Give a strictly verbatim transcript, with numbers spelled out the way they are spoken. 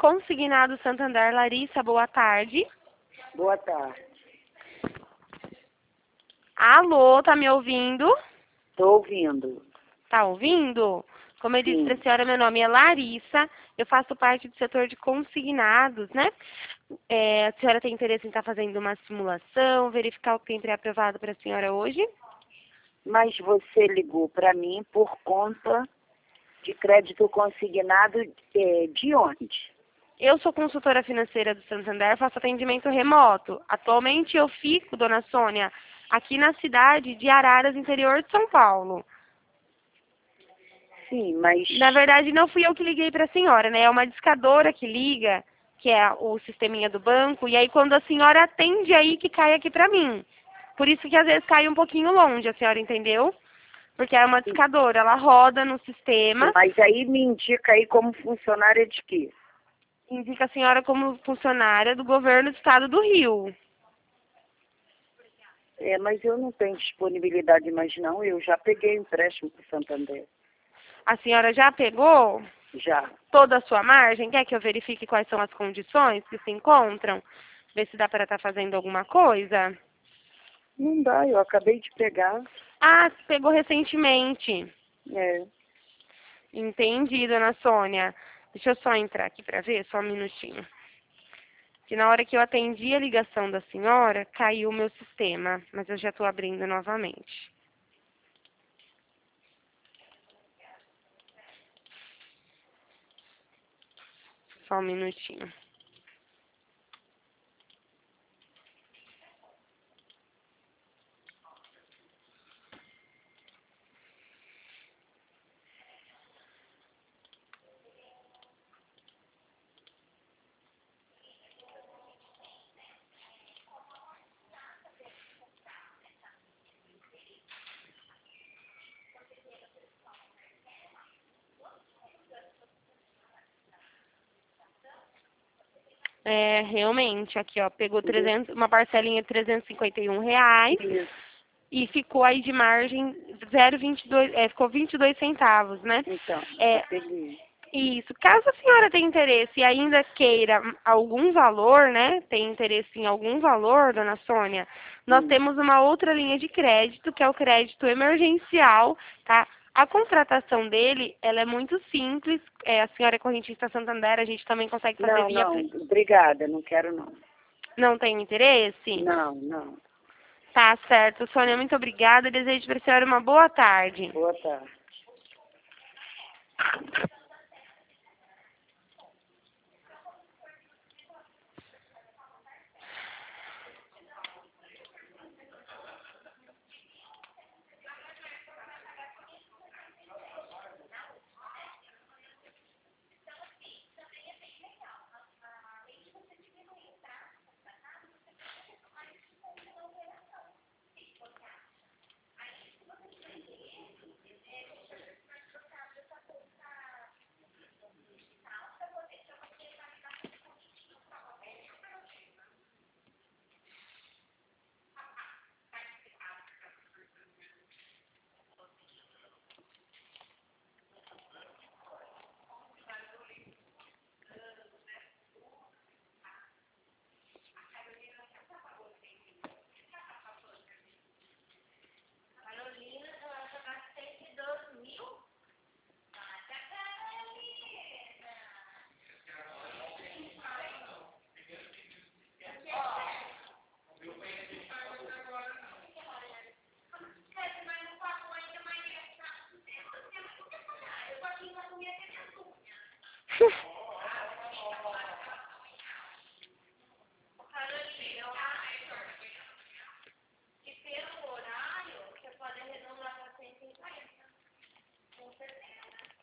Consignado Santander. Larissa, boa tarde. Boa tarde. Alô, tá me ouvindo? Estou ouvindo. Tá ouvindo? Como eu disse Sim. para a senhora, meu nome é Larissa, eu faço parte do setor de consignados, né? É, a senhora tem interesse em estar fazendo uma simulação, verificar o que tem pré-aprovado para a senhora hoje? Mas você ligou para mim por conta de crédito consignado é, de onde? Eu sou consultora financeira do Santander, faço atendimento remoto. Atualmente eu fico, dona Sônia, aqui na cidade de Araras, interior de São Paulo. Sim, mas... Na verdade, não fui eu que liguei para a senhora, né? É uma discadora que liga, que é o sisteminha do banco, e aí quando a senhora atende aí que cai aqui para mim. Por isso que às vezes cai um pouquinho longe, a senhora entendeu? Porque é uma discadora, ela roda no sistema, Mas aí me indica aí como funcionária de quê? indica a senhora como funcionária do governo do estado do Rio. É, mas eu não tenho disponibilidade mais não, eu já peguei empréstimo para o Santander. A senhora já pegou Já. toda a sua margem? Quer que eu verifique quais são as condições que se encontram? Ver se dá para estar fazendo alguma coisa? Não dá, eu acabei de pegar. Ah, pegou recentemente. É. Entendi, dona Sônia. Deixa eu só entrar aqui para ver, só um minutinho. Que na hora que eu atendi a ligação da senhora, caiu o meu sistema, mas eu já estou abrindo novamente. Só um minutinho. É, realmente, aqui ó, pegou trezentos, uma parcelinha de trezentos e cinquenta e um reais Isso. e ficou aí de margem zero vírgula vinte e dois, é, ficou vinte e dois centavos, né? Então, É, já peguei. isso. Caso a senhora tenha interesse e ainda queira algum valor, né? Tem interesse em algum valor, dona Sônia, nós Hum. temos uma outra linha de crédito, que é o crédito emergencial, tá? A contratação dele, ela é muito simples. É, a senhora é correntista Santander, a gente também consegue fazer Não, via... não, obrigada, não quero não. Não tem interesse? Não, não. Tá certo. Sônia, muito obrigada. Desejo para a senhora uma boa tarde. Boa tarde.